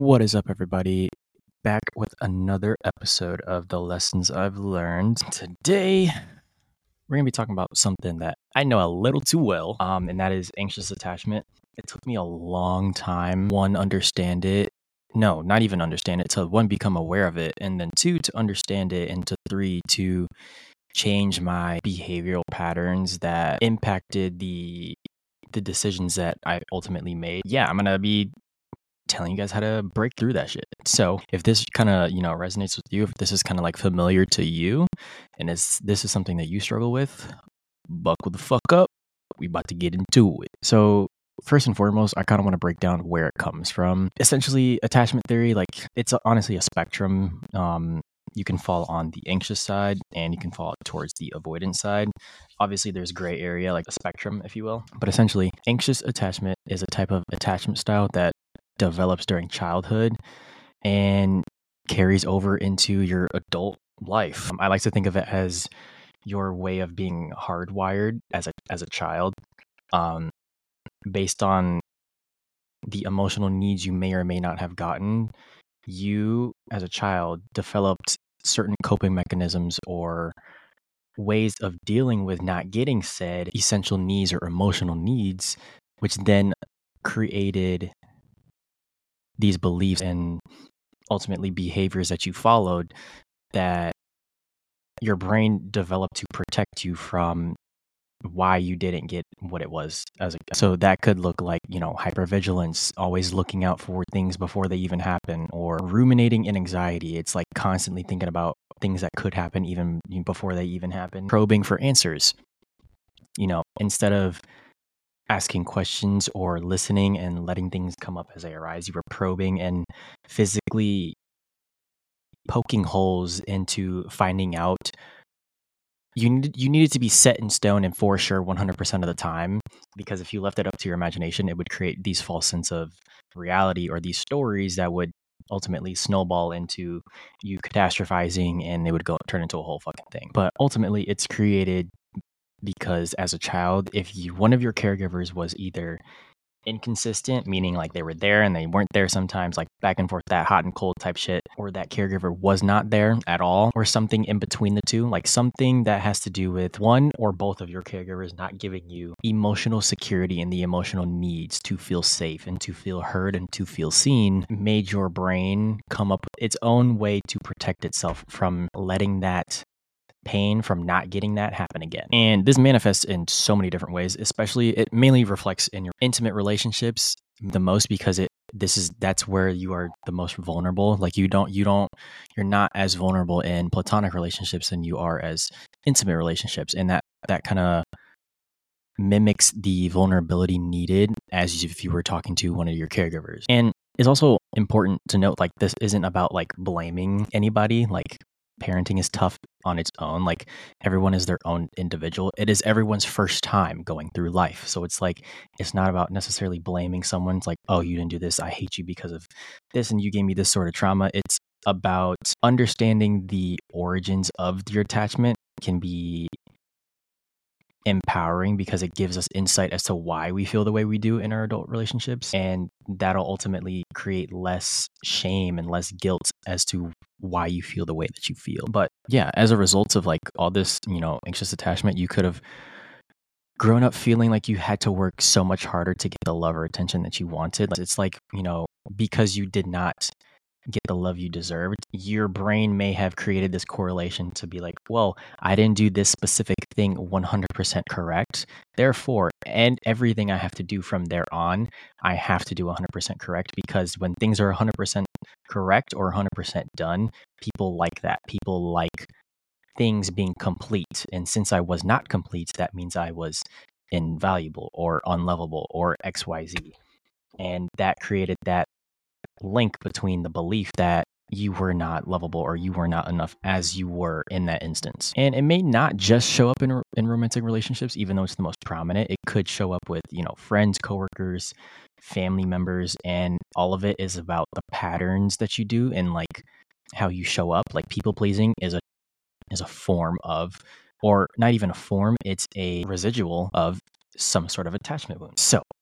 What is up, everybody? Back with another episode of the Lessons I've Learned. Today, we're going to be talking about something that I know a little too well, and that is anxious attachment. It took me a long time, one, understand it. No, not even understand it, to one, become aware of it, and then two, to understand it, and to three, to change my behavioral patterns that impacted the decisions that I ultimately made. Yeah, I'm going to be telling you guys how to break through that shit. So if this kind of, resonates with you, if this is kind of like familiar to you, and this is something that you struggle with, buckle the fuck up. We about to get into it. So first and foremost, I kind of want to break down where it comes from. Essentially, attachment theory, like it's honestly a spectrum. You can fall on the anxious side and you can fall towards the avoidance side. Obviously, there's gray area, like a spectrum, if you will. But essentially, anxious attachment is a type of attachment style that develops during childhood and carries over into your adult life. I like to think of it as your way of being hardwired as a child, based on the emotional needs you may or may not have gotten. You, as a child, developed certain coping mechanisms or ways of dealing with not getting said essential needs or emotional needs, which then created these beliefs and ultimately behaviors that you followed that your brain developed to protect you from why you didn't get what it was so that could look like, hypervigilance, always looking out for things before they even happen, or ruminating in anxiety. It's like constantly thinking about things that could happen even before they even happen. Probing for answers, instead of asking questions or listening and letting things come up as they arise, you were probing and physically poking holes into finding out. You needed to be set in stone and for sure 100% of the time, because if you left it up to your imagination, it would create these false sense of reality or these stories that would ultimately snowball into you catastrophizing, and it would turn into a whole fucking thing. But ultimately, it's created because as a child, if one of your caregivers was either inconsistent, meaning like they were there and they weren't there sometimes, like back and forth, that hot and cold type shit, or that caregiver was not there at all, or something in between the two, like something that has to do with one or both of your caregivers not giving you emotional security and the emotional needs to feel safe and to feel heard and to feel seen, made your brain come up with its own way to protect itself from letting that pain from not getting that happen again. And this manifests in so many different ways. Especially, it mainly reflects in your intimate relationships the most, because that's where you are the most vulnerable. Like you're not as vulnerable in platonic relationships than you are as intimate relationships, and that kind of mimics the vulnerability needed as if you were talking to one of your caregivers. And it's also important to note, like, this isn't about like blaming anybody. Like, parenting is tough on its own. Like, everyone is their own individual. It is everyone's first time going through life. So it's like, it's not about necessarily blaming someone. It's like, oh, you didn't do this, I hate you because of this, and you gave me this sort of trauma. It's about understanding the origins of your attachment can be empowering, because it gives us insight as to why we feel the way we do in our adult relationships, and that'll ultimately create less shame and less guilt as to why you feel the way that you feel. But yeah, as a result of like all this, anxious attachment, you could have grown up feeling like you had to work so much harder to get the love or attention that you wanted. It's like, because you did not get the love you deserved, your brain may have created this correlation to be like, well, I didn't do this specific thing 100% correct. Therefore, and everything I have to do from there on, I have to do 100% correct, because when things are 100% correct or 100% done, people like that. People like things being complete. And since I was not complete, that means I was invaluable or unlovable or XYZ. And that created that link between the belief that you were not lovable or you were not enough as you were in that instance. And it may not just show up in romantic relationships, even though it's the most prominent. It could show up with, friends, coworkers, family members, and all of it is about the patterns that you do and like how you show up. Like, people pleasing is a form of, or not even a form, it's a residual of some sort of attachment wound. So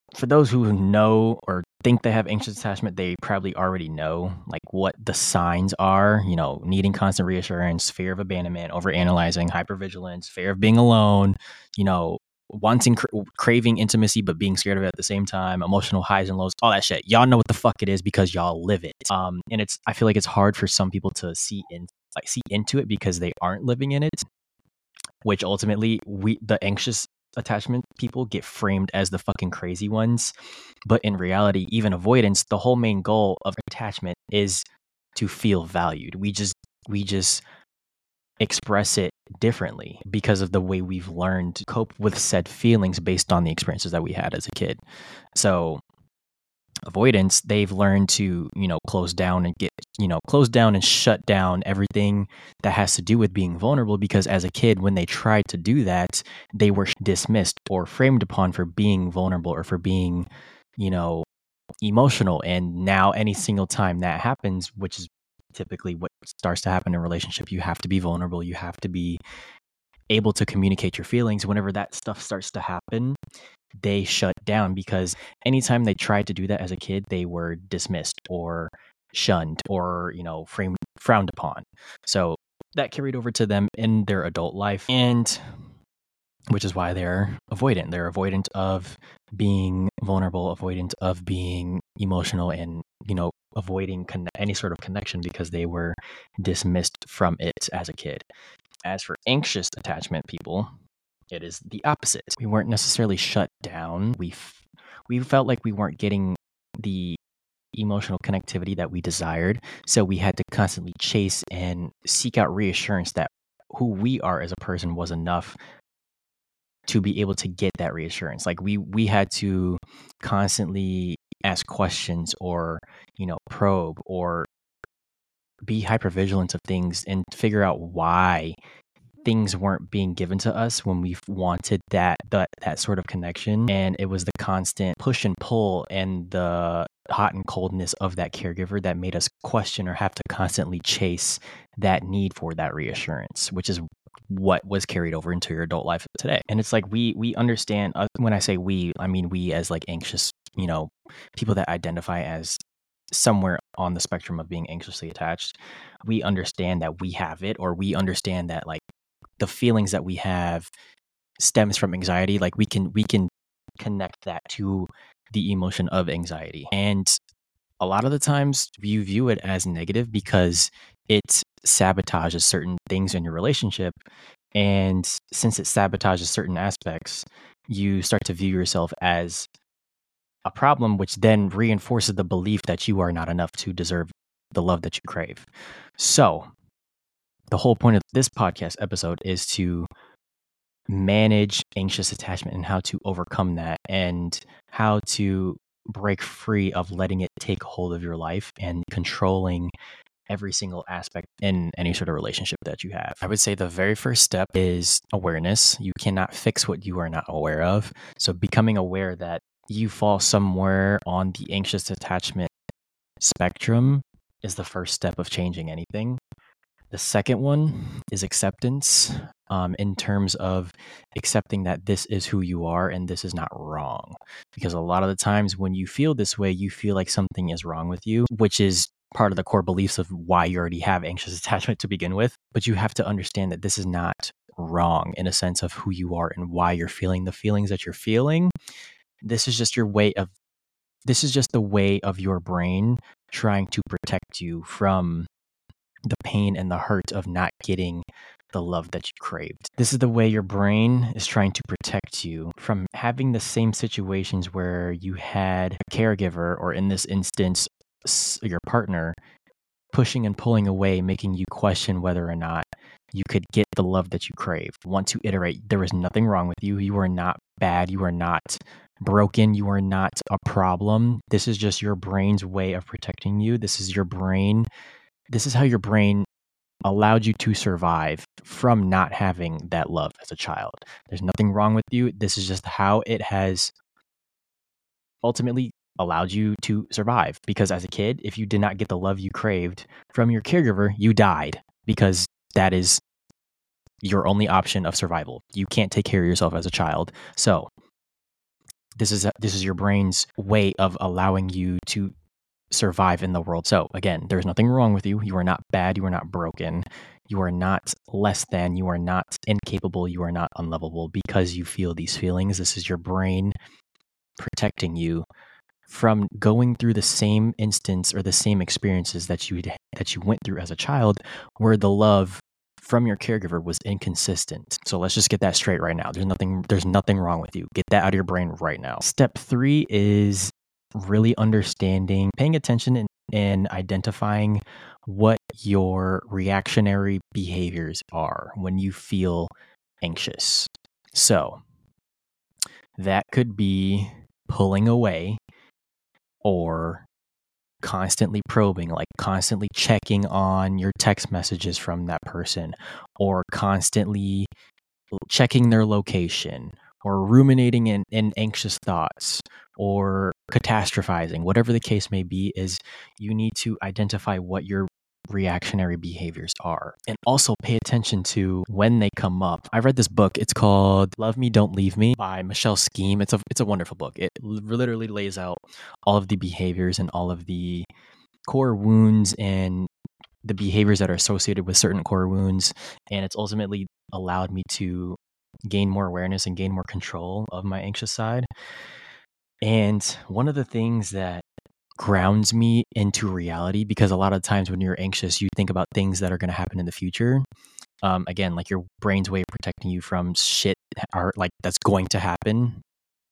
for those who know or think they have anxious attachment, they probably already know like what the signs are, needing constant reassurance, fear of abandonment, overanalyzing, hypervigilance, fear of being alone, wanting, craving intimacy, but being scared of it at the same time, emotional highs and lows, all that shit. Y'all know what the fuck it is because y'all live it. And I feel like it's hard for some people to see into it because they aren't living in it, which ultimately the anxious attachment people get framed as the fucking crazy ones. But in reality, even avoidance, the whole main goal of attachment is to feel valued. We just express it differently because of the way we've learned to cope with said feelings based on the experiences that we had as a kid. So avoidance, they've learned to, close down and shut down everything that has to do with being vulnerable, because as a kid, when they tried to do that, they were dismissed or framed upon for being vulnerable or for being, emotional. And now any single time that happens, which is typically what starts to happen in a relationship, you have to be vulnerable. You have to be able to communicate your feelings. Whenever that stuff starts to happen, they shut down, because anytime they tried to do that as a kid, they were dismissed or shunned or, frowned upon. So that carried over to them in their adult life, and which is why they're avoidant. They're avoidant of being vulnerable, avoidant of being emotional, and, avoiding any sort of connection because they were dismissed from it as a kid. As for anxious attachment people, it is the opposite. We weren't necessarily shut down. We felt like we weren't getting the emotional connectivity that we desired, so we had to constantly chase and seek out reassurance that who we are as a person was enough to be able to get that reassurance. Like we had to constantly ask questions or, probe or be hypervigilant of things and figure out why things weren't being given to us when we wanted that sort of connection. And it was the constant push and pull and the hot and coldness of that caregiver that made us question or have to constantly chase that need for that reassurance, which is what was carried over into your adult life today. And it's like we understand, when I say we, I mean we as like anxious, people that identify as somewhere on the spectrum of being anxiously attached. We understand that we have it, or we understand that like the feelings that we have stems from anxiety. Like we can connect that to the emotion of anxiety. And a lot of the times you view it as negative because it sabotages certain things in your relationship. And since it sabotages certain aspects, you start to view yourself as a problem, which then reinforces the belief that you are not enough to deserve the love that you crave. So the whole point of this podcast episode is to manage anxious attachment and how to overcome that and how to break free of letting it take hold of your life and controlling every single aspect in any sort of relationship that you have. I would say the very first step is awareness. You cannot fix what you are not aware of. So becoming aware that you fall somewhere on the anxious attachment spectrum is the first step of changing anything. The second one is acceptance, in terms of accepting that this is who you are and this is not wrong. Because a lot of the times when you feel this way, you feel like something is wrong with you, which is part of the core beliefs of why you already have anxious attachment to begin with. But you have to understand that this is not wrong in a sense of who you are and why you're feeling the feelings that you're feeling. This is just the way of your brain trying to protect you from the pain and the hurt of not getting the love that you craved. This is the way your brain is trying to protect you from having the same situations where you had a caregiver, or in this instance, your partner, pushing and pulling away, making you question whether or not you could get the love that you crave. Want to iterate, there is nothing wrong with you. You are not bad. You are not broken. You are not a problem. This is just your brain's way of protecting you. This is how your brain allowed you to survive from not having that love as a child. There's nothing wrong with you. This is just how it has ultimately allowed you to survive. Because as a kid, if you did not get the love you craved from your caregiver, you died, because that is your only option of survival. You can't take care of yourself as a child. So This is your brain's way of allowing you to survive in the world. So again, there's nothing wrong with you. You are not bad. You are not broken. You are not less than. You are not incapable. You are not unlovable because you feel these feelings. This is your brain protecting you from going through the same instance or the same experiences that you went through as a child, where the love from your caregiver was inconsistent. So let's just get that straight right now. There's nothing wrong with you. Get that out of your brain right now. Step 3 is really understanding, paying attention and identifying what your reactionary behaviors are when you feel anxious. So that could be pulling away, or constantly probing, like constantly checking on your text messages from that person, or constantly checking their location, or ruminating in anxious thoughts, or catastrophizing. Whatever the case may be, is you need to identify what your reactionary behaviors are, and also pay attention to when they come up. I read this book. It's called Love Me, Don't Leave Me by Michelle Scheme. It's a wonderful book. It literally lays out all of the behaviors and all of the core wounds and the behaviors that are associated with certain core wounds. And it's ultimately allowed me to gain more awareness and gain more control of my anxious side. And one of the things that grounds me into reality, because a lot of times when you're anxious, you think about things that are going to happen in the future. Again, like your brain's way of protecting you from shit like that's going to happen.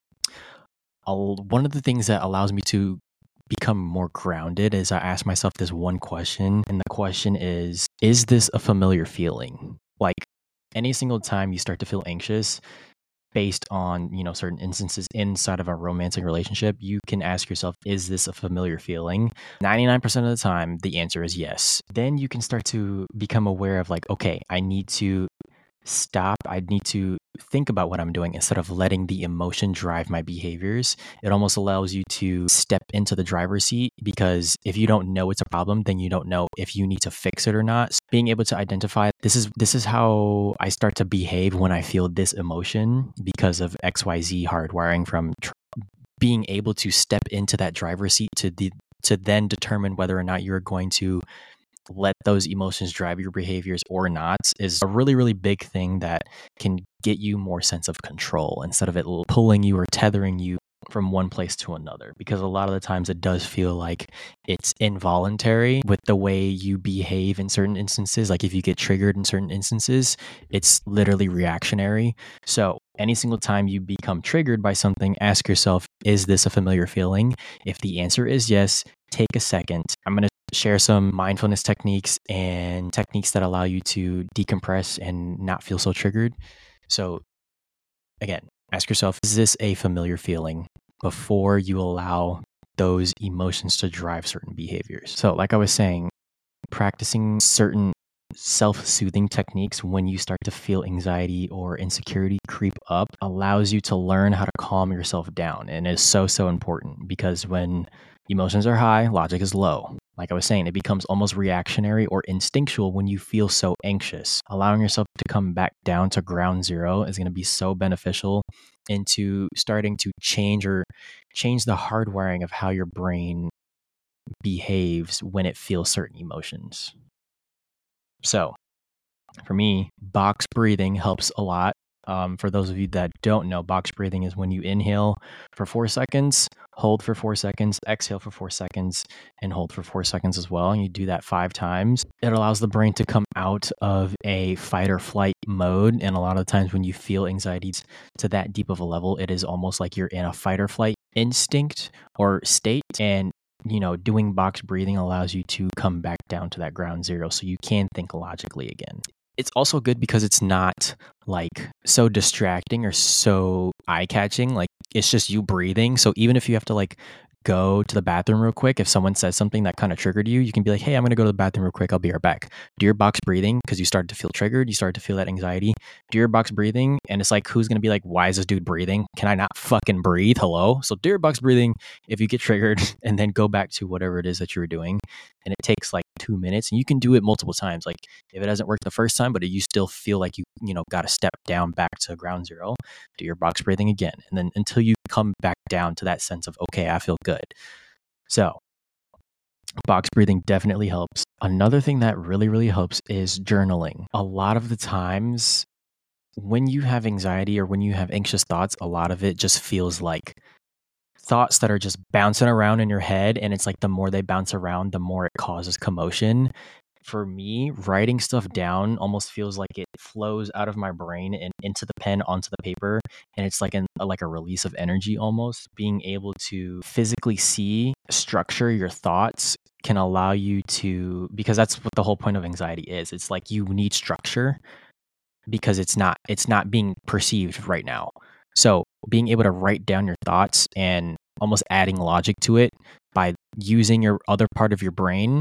One of the things that allows me to become more grounded is I ask myself this one question, and the question is this a familiar feeling? Like, any single time you start to feel anxious based on, certain instances inside of a romantic relationship, you can ask yourself, is this a familiar feeling? 99% of the time, the answer is yes. Then you can start to become aware of, like, okay, I need to stop. I need to think about what I'm doing instead of letting the emotion drive my behaviors. It almost allows you to step into the driver's seat, because if you don't know it's a problem, then you don't know if you need to fix it or not. So being able to identify this is how I start to behave when I feel this emotion because of XYZ hardwiring, from being able to step into that driver's seat to then determine whether or not you're going to let those emotions drive your behaviors or not, is a really, really big thing that can get you more sense of control instead of it pulling you or tethering you from one place to another. Because a lot of the times it does feel like it's involuntary with the way you behave in certain instances. Like if you get triggered in certain instances, it's literally reactionary. So any single time you become triggered by something, ask yourself, is this a familiar feeling? If the answer is yes, take a second. I'm going to share some mindfulness techniques and techniques that allow you to decompress and not feel so triggered. So again, ask yourself, is this a familiar feeling, before you allow those emotions to drive certain behaviors. So like I was saying, practicing certain self-soothing techniques when you start to feel anxiety or insecurity creep up allows you to learn how to calm yourself down. And it's so important, because when emotions are high, logic is low. Like I was saying, it becomes almost reactionary or instinctual when you feel so anxious. Allowing yourself to come back down to ground zero is going to be so beneficial into starting to change the hardwiring of how your brain behaves when it feels certain emotions. So for me, box breathing helps a lot. For those of you that don't know, box breathing is when you inhale for 4 seconds, hold for 4 seconds, exhale for 4 seconds, and hold for 4 seconds as well. And you do that 5 times. It allows the brain to come out of a fight or flight mode. And a lot of times when you feel anxiety to that deep of a level, it is almost like you're in a fight or flight instinct or state. And doing box breathing allows you to come back down to that ground zero so you can think logically again. It's also good because it's not like so distracting or so eye-catching. Like it's just you breathing. So even if you have to like go to the bathroom real quick. If someone says something that kind of triggered you, you can be like, hey, I'm going to go to the bathroom real quick. I'll be right back. Do your box breathing because you started to feel triggered. You started to feel that anxiety. Do your box breathing. And it's like, who's going to be like, why is this dude breathing? Can I not fucking breathe? Hello? So do your box breathing if you get triggered and then go back to whatever it is that you were doing. And it takes like 2 minutes and you can do it multiple times. Like if it doesn't work the first time, but you still feel like you got to step down back to ground zero, do your box breathing again. And then until you come back down to that sense of, okay, I feel good. So box breathing definitely helps. Another thing that really, really helps is journaling. A lot of the times when you have anxiety or when you have anxious thoughts, a lot of it just feels like thoughts that are just bouncing around in your head. And it's like the more they bounce around, the more it causes commotion. For me, writing stuff down almost feels like it flows out of my brain and into the pen onto the paper, and it's like a release of energy almost. Being able to physically see, structure your thoughts can allow you to, because that's what the whole point of anxiety is. It's like you need structure because it's not being perceived right now. So being able to write down your thoughts and almost adding logic to it by using your other part of your brain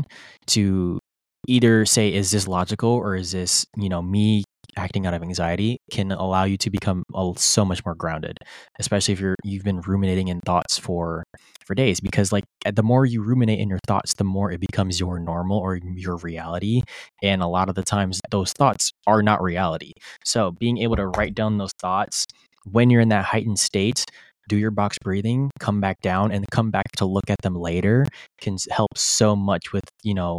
to either say, is this logical or is this, me acting out of anxiety, can allow you to become so much more grounded, especially if you've been ruminating in thoughts for days. Because like the more you ruminate in your thoughts, the more it becomes your normal or your reality. And a lot of the times those thoughts are not reality. So being able to write down those thoughts when you're in that heightened state, do your box breathing, come back down and come back to look at them later can help so much with,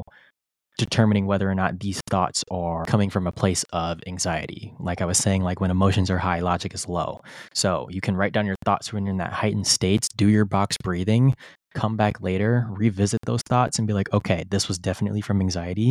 determining whether or not these thoughts are coming from a place of anxiety. Like I was saying, like when emotions are high, logic is low. So you can write down your thoughts when you're in that heightened state, do your box breathing, come back later, revisit those thoughts and be like, okay, this was definitely from anxiety.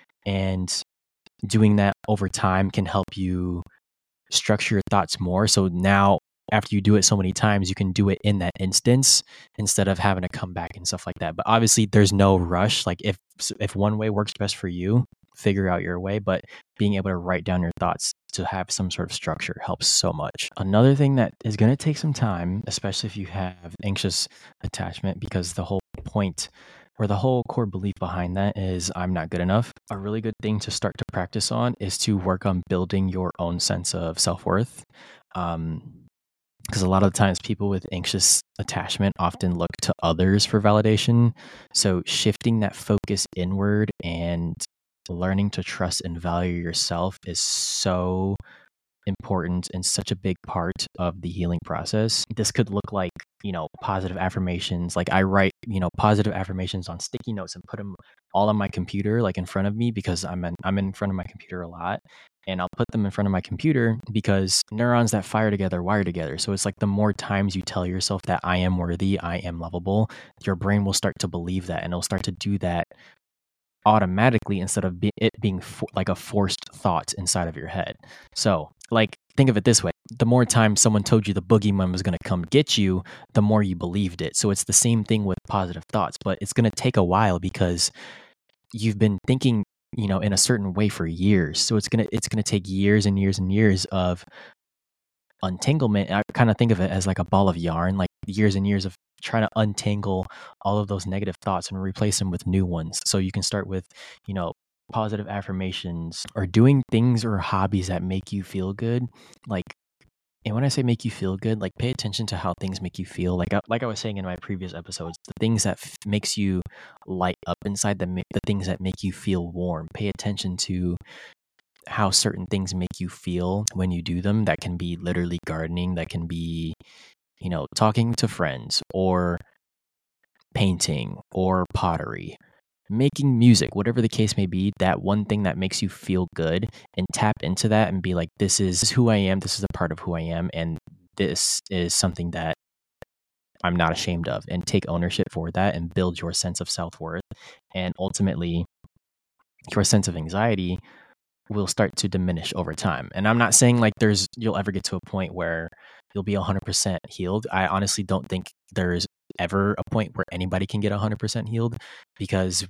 And doing that over time can help you structure your thoughts more. So now after you do it so many times, you can do it in that instance instead of having to come back and stuff like that. But obviously there's no rush. Like if one way works best for you, figure out your way. But being able to write down your thoughts to have some sort of structure helps so much. Another thing that is going to take some time, especially if you have anxious attachment, because the whole point or the whole core belief behind that is I'm not good enough. A really good thing to start to practice on is to work on building your own sense of self-worth. Because a lot of times people with anxious attachment often look to others for validation. So shifting that focus inward and learning to trust and value yourself is so important and such a big part of the healing process. This could look like, positive affirmations. Like I write, positive affirmations on sticky notes and put them all on my computer, like in front of me, because I'm in front of my computer a lot. And I'll put them in front of my computer because neurons that fire together wire together. So it's like the more times you tell yourself that I am worthy, I am lovable, your brain will start to believe that and it'll start to do that automatically instead of it being like a forced thought inside of your head. So like think of it this way. The more times someone told you the boogeyman was going to come get you, the more you believed it. So it's the same thing with positive thoughts, but it's going to take a while because you've been thinking, in a certain way for years. So it's going to take years and years and years of untanglement. I kind of think of it as like a ball of yarn, like years and years of trying to untangle all of those negative thoughts and replace them with new ones. So you can start with, positive affirmations or doing things or hobbies that make you feel good. Like, and when I say make you feel good, like pay attention to how things make you feel. Like I was saying in my previous episodes, the things that makes you light up inside, the things that make you feel warm. Pay attention to how certain things make you feel when you do them. That can be literally gardening, that can be, talking to friends or painting or pottery, making music, whatever the case may be. That one thing that makes you feel good, and tap into that and be like, this is who I am. This is a part of who I am. And this is something that I'm not ashamed of, and take ownership for that and build your sense of self-worth. And ultimately, your sense of anxiety will start to diminish over time. And I'm not saying like you'll ever get to a point where you'll be 100% healed. I honestly don't think there's ever a point where anybody can get 100% healed, because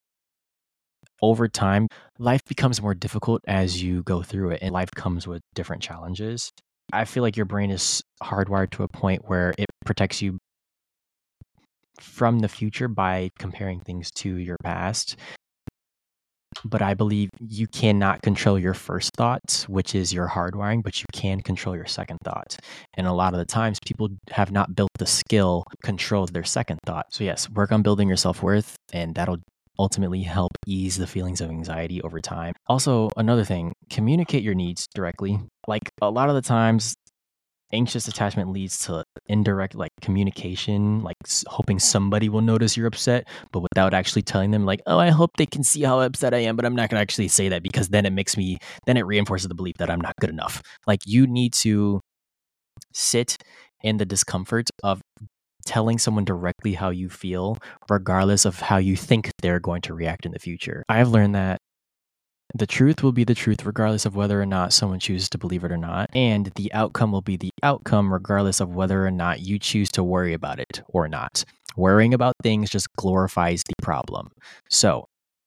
over time, life becomes more difficult as you go through it, and life comes with different challenges. I feel like your brain is hardwired to a point where it protects you from the future by comparing things to your past. But I believe you cannot control your first thoughts, which is your hardwiring, but you can control your second thought. And a lot of the times people have not built the skill control of their second thought. So yes, work on building your self-worth, and that'll ultimately help ease the feelings of anxiety over time. Also, another thing, communicate your needs directly. Like a lot of the times, anxious attachment leads to indirect like communication, like hoping somebody will notice you're upset, but without actually telling them like, oh, I hope they can see how upset I am, but I'm not going to actually say that because then it reinforces the belief that I'm not good enough. Like you need to sit in the discomfort of telling someone directly how you feel, regardless of how you think they're going to react in the future. I've learned that the truth will be the truth regardless of whether or not someone chooses to believe it or not. And the outcome will be the outcome regardless of whether or not you choose to worry about it or not. Worrying about things just glorifies the problem. So,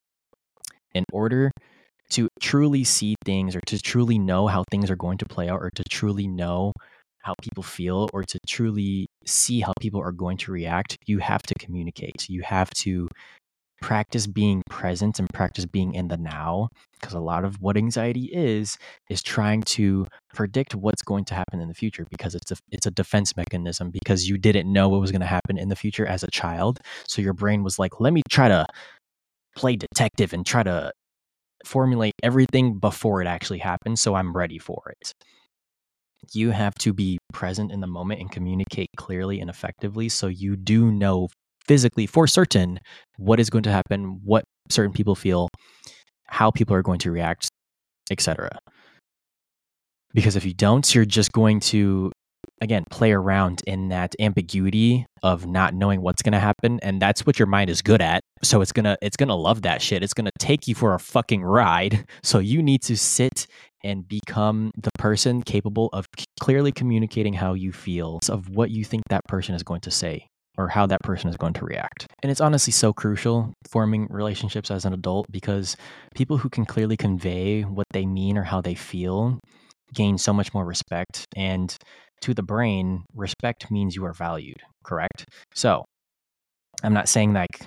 in order to truly see things or to truly know how things are going to play out or to truly know how people feel or to truly see how people are going to react, you have to communicate. You have to practice being present and practice being in the now, because a lot of what anxiety is trying to predict what's going to happen in the future, because it's a defense mechanism, because you didn't know what was going to happen in the future as a child. So your brain was like, let me try to play detective and try to formulate everything before it actually happens so I'm ready for it. You have to be present in the moment and communicate clearly and effectively so you do know physically for certain what is going to happen, what certain people feel, how people are going to react, etc. Because if you don't, you're just going to, again, play around in that ambiguity of not knowing what's going to happen, and that's what your mind is good at. So it's going to love that shit. It's going to take you for a fucking ride. So you need to sit and become the person capable of clearly communicating how you feel, of what you think that person is going to say or how that person is going to react. And it's honestly so crucial forming relationships as an adult, because people who can clearly convey what they mean or how they feel gain so much more respect. And to the brain, respect means you are valued, correct? So I'm not saying like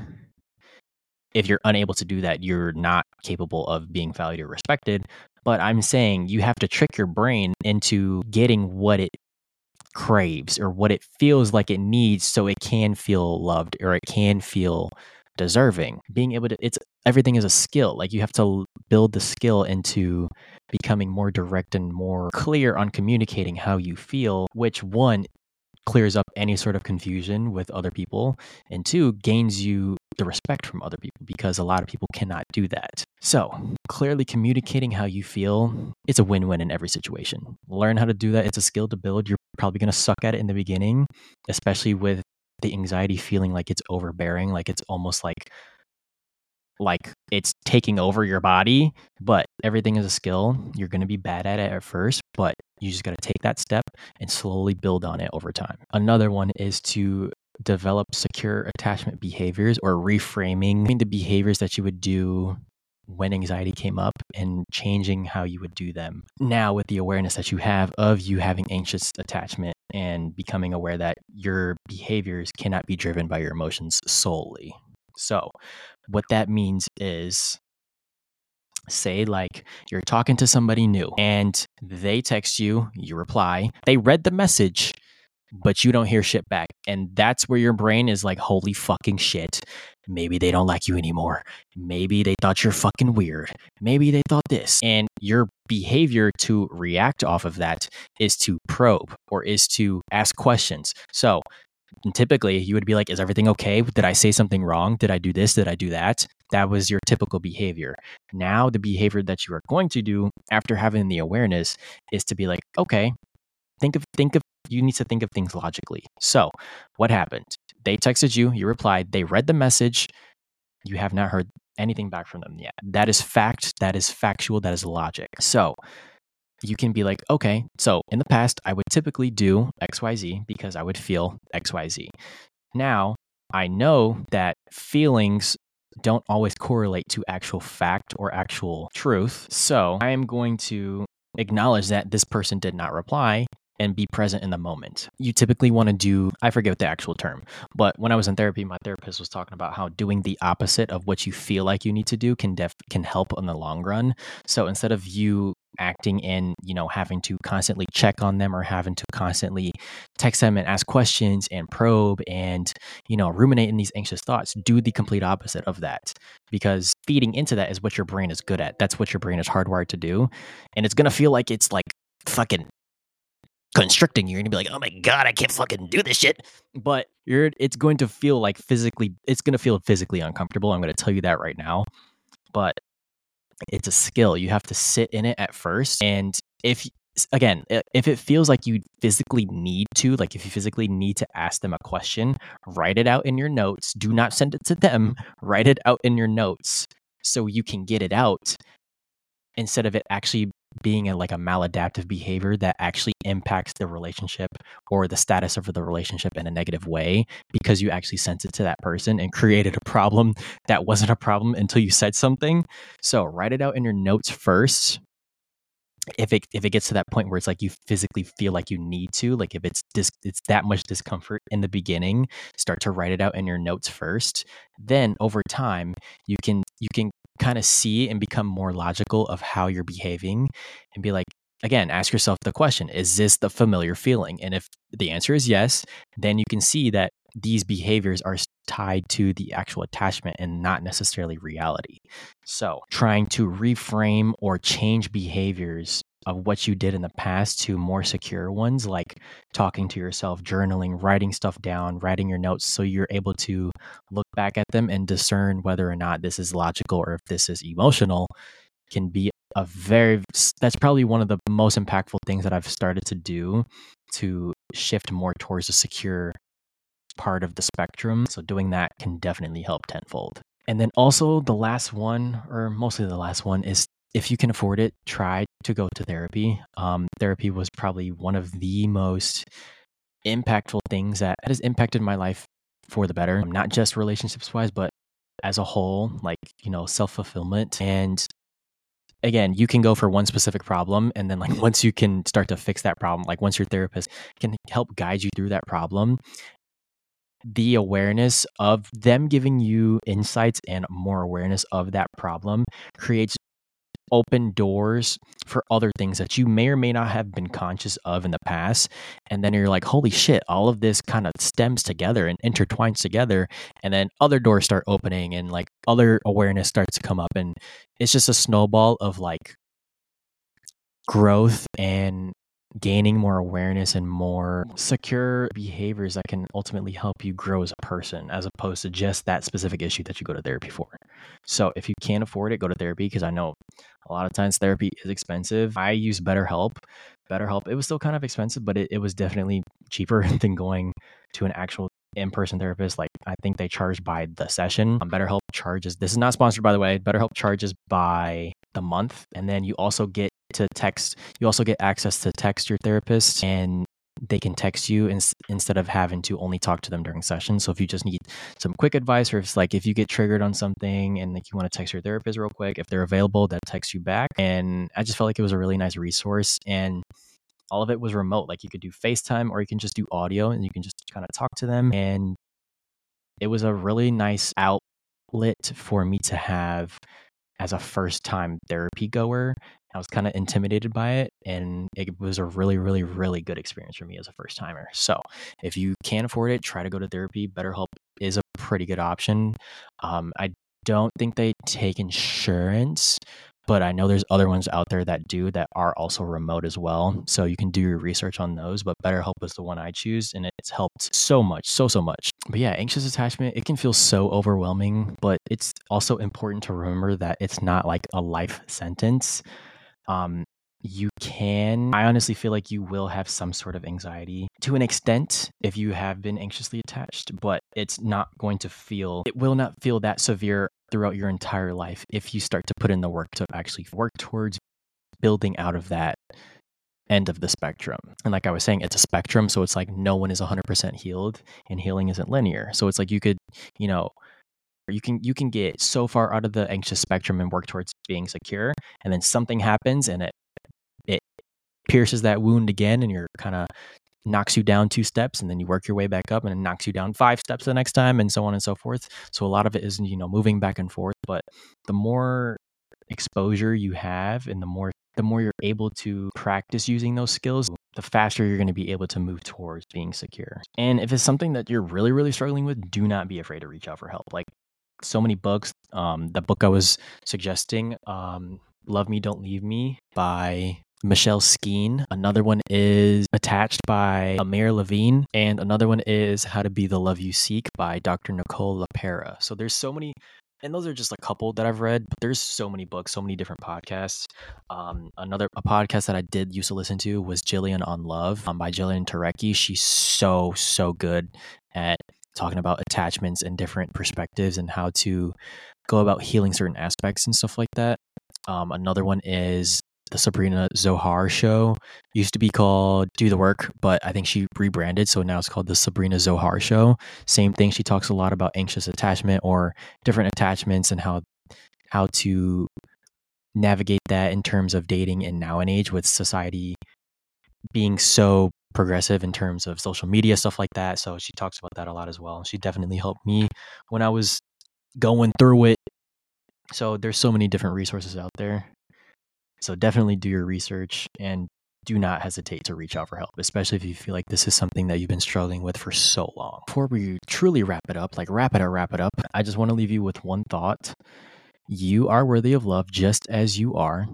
if you're unable to do that, you're not capable of being valued or respected, but I'm saying you have to trick your brain into getting what it craves or what it feels like it needs so it can feel loved or it can feel deserving. Being able to, everything is a skill. Like you have to build the skill into becoming more direct and more clear on communicating how you feel, which one clears up any sort of confusion with other people, and two, gains you the respect from other people, because a lot of people cannot do that. So clearly communicating how you feel, it's a win-win in every situation. Learn how to do that. It's a skill to build. You're probably going to suck at it in the beginning, especially with the anxiety feeling like it's overbearing, like it's almost like it's taking over your body, but everything is a skill. You're going to be bad at it at first, but you just got to take that step and slowly build on it over time. Another one is to develop secure attachment behaviors, or reframing the behaviors that you would do when anxiety came up and changing how you would do them now with the awareness that you have of you having anxious attachment, and becoming aware that your behaviors cannot be driven by your emotions solely. So what that means is, say like you're talking to somebody new and they text you, you reply, they read the message, but you don't hear shit back. And that's where your brain is like, holy fucking shit. Maybe they don't like you anymore. Maybe they thought you're fucking weird. Maybe they thought this. And your behavior to react off of that is to probe or is to ask questions. So typically you would be like, is everything okay? Did I say something wrong? Did I do this? Did I do that? That was your typical behavior. Now the behavior that you are going to do after having the awareness is to be like, okay, you need to think of things logically. So what happened? They texted you, you replied, they read the message, you have not heard anything back from them yet. That is fact, that is factual, that is logic. So you can be like, okay, so in the past, I would typically do XYZ because I would feel XYZ. Now, I know that feelings don't always correlate to actual fact or actual truth. So I am going to acknowledge that this person did not reply, and be present in the moment. You typically want to do, I forget the actual term, but when I was in therapy, my therapist was talking about how doing the opposite of what you feel like you need to do can help in the long run. So instead of you acting in, having to constantly check on them or having to constantly text them and ask questions and probe and, ruminate in these anxious thoughts, do the complete opposite of that. Because feeding into that is what your brain is good at. That's what your brain is hardwired to do. And it's going to feel like it's like fucking constricting you. You're gonna be like, oh my God, I can't fucking do this shit. But it's going to feel like it's gonna feel physically uncomfortable. I'm gonna tell you that right now. But it's a skill. You have to sit in it at first. And if it feels like you physically need to, like if you physically need to ask them a question, write it out in your notes. Do not send it to them. Write it out in your notes so you can get it out instead of it actually being like a maladaptive behavior that actually impacts the relationship or the status of the relationship in a negative way because you actually sent it to that person and created a problem that wasn't a problem until you said something. So write it out in your notes first. If it gets to that point where it's like you physically feel like you need to, like if it's that much discomfort in the beginning, start to write it out in your notes first. Then over time, you can kind of see and become more logical of how you're behaving and be like, again, ask yourself the question, is this the familiar feeling? And if the answer is yes, then you can see that these behaviors are tied to the actual attachment and not necessarily reality. So trying to reframe or change behaviors of what you did in the past to more secure ones, like talking to yourself, journaling, writing stuff down, writing your notes so you're able to look back at them and discern whether or not this is logical or if this is emotional, can be that's probably one of the most impactful things that I've started to do to shift more towards a secure part of the spectrum. So doing that can definitely help tenfold. And then also the last one, or mostly the last one, is if you can afford it, try to go to therapy. Therapy was probably one of the most impactful things that has impacted my life for the better, not just relationships wise, but as a whole, like, self-fulfillment. And again, you can go for one specific problem. And then like once you can start to fix that problem, like once your therapist can help guide you through that problem, the awareness of them giving you insights and more awareness of that problem creates open doors for other things that you may or may not have been conscious of in the past. And then you're like, holy shit, all of this kind of stems together and intertwines together. And then other doors start opening and like other awareness starts to come up. And it's just a snowball of like growth and gaining more awareness and more secure behaviors that can ultimately help you grow as a person, as opposed to just that specific issue that you go to therapy for. So if you can't afford it, go to therapy, because I know a lot of times therapy is expensive. I use BetterHelp. It was still kind of expensive, but it was definitely cheaper than going to an actual in-person therapist. Like I think they charge by the session. BetterHelp charges, this is not sponsored by the way, BetterHelp charges by the month. And then you also get access to text your therapist, and they can text you instead of having to only talk to them during sessions. So if you just need some quick advice, or if you get triggered on something and like you want to text your therapist real quick, if they're available, they'll text you back. And I just felt like it was a really nice resource, and all of it was remote. Like you could do FaceTime or you can just do audio and you can just kind of talk to them. And it was a really nice outlet for me to have as a first time therapy goer. I was kind of intimidated by it, and it was a really, really, really good experience for me as a first timer. So if you can't afford it, try to go to therapy. BetterHelp is a pretty good option. I don't think they take insurance, but I know there's other ones out there that are also remote as well. So you can do your research on those, but BetterHelp was the one I choose, and it's helped so much, so much. But yeah, anxious attachment, it can feel so overwhelming, but it's also important to remember that it's not like a life sentence. I honestly feel like you will have some sort of anxiety to an extent if you have been anxiously attached, but it will not feel that severe throughout your entire life if you start to put in the work to actually work towards building out of that end of the spectrum. And like I was saying, it's a spectrum. So it's like no one is 100% healed, and healing isn't linear. So it's like you could, you can get so far out of the anxious spectrum and work towards being secure, and then something happens and it pierces that wound again, and you're kind of knocks you down 2 steps, and then you work your way back up, and it knocks you down 5 steps the next time, and so on and so forth. So a lot of it is, moving back and forth, but the more exposure you have and the more you're able to practice using those skills, the faster you're going to be able to move towards being secure. And if it's something that you're really, really struggling with, do not be afraid to reach out for help. Like so many books, the book I was suggesting, Love Me, Don't Leave Me by Michelle Skeen. Another one is Attached by Amir Levine. And another one is How to Be the Love You Seek by Dr. Nicole LaPera. So there's so many, and those are just a couple that I've read, but there's so many books, so many different podcasts. A podcast that I did used to listen to was Jillian on Love by Jillian Turecki. She's so good at talking about attachments and different perspectives and how to go about healing certain aspects and stuff like that. Another one is the Sabrina Zohar Show. Used to be called Do the Work, but I think she rebranded, so now it's called the Sabrina Zohar Show. Same thing. She talks a lot about anxious attachment or different attachments and how to navigate that in terms of dating in now and age, with society being so progressive in terms of social media, stuff like that. So she talks about that a lot as well. She definitely helped me when I was going through it. So there's so many different resources out there. So definitely do your research and do not hesitate to reach out for help, especially if you feel like this is something that you've been struggling with for so long. Before we truly wrap it up, I just want to leave you with one thought. You are worthy of love just as you are.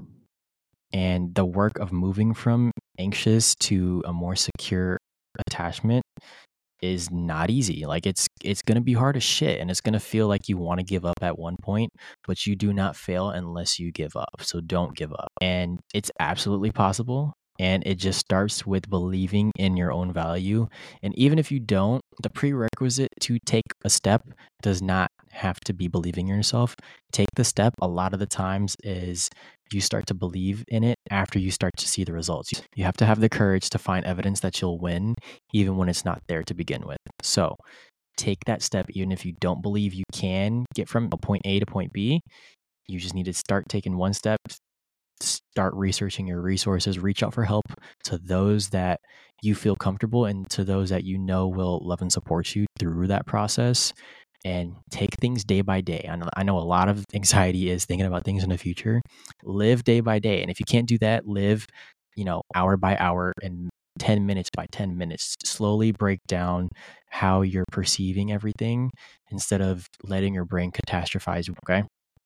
And the work of moving from anxious to a more secure attachment is not easy. Like it's going to be hard as shit, and it's going to feel like you want to give up at one point, but you do not fail unless you give up. So don't give up. And it's absolutely possible. And it just starts with believing in your own value. And even if you don't, the prerequisite to take a step does not have to be believing in yourself. Take the step a lot of the times is you start to believe in it after you start to see the results. You have to have the courage to find evidence that you'll win, even when it's not there to begin with. So take that step, even if you don't believe you can get from point A to point B. You just need to start taking one step, start researching your resources, reach out for help to those that you feel comfortable and to those that you know will love and support you through that process. And take things day by day. I know a lot of anxiety is thinking about things in the future. Live day by day. And if you can't do that, live, hour by hour and 10 minutes by 10 minutes. Slowly break down how you're perceiving everything instead of letting your brain catastrophize. Okay.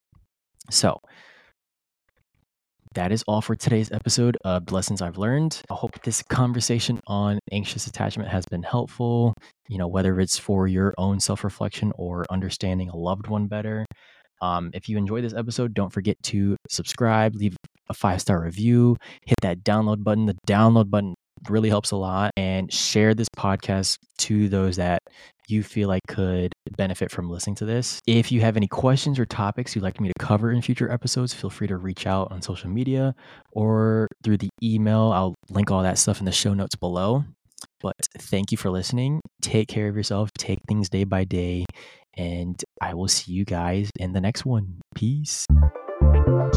So that is all for today's episode of Lessons I've Learned. I hope this conversation on anxious attachment has been helpful, whether it's for your own self-reflection or understanding a loved one better. If you enjoyed this episode, don't forget to subscribe, leave a 5-star review, hit that download button. The download button really helps a lot, and share this podcast to those that you feel like could benefit from listening to this. If you have any questions or topics you'd like me to cover in future episodes, feel free to reach out on social media or through the email. I'll link all that stuff in the show notes below. But thank you for listening. Take care of yourself. Take things day by day. And I will see you guys in the next one. Peace.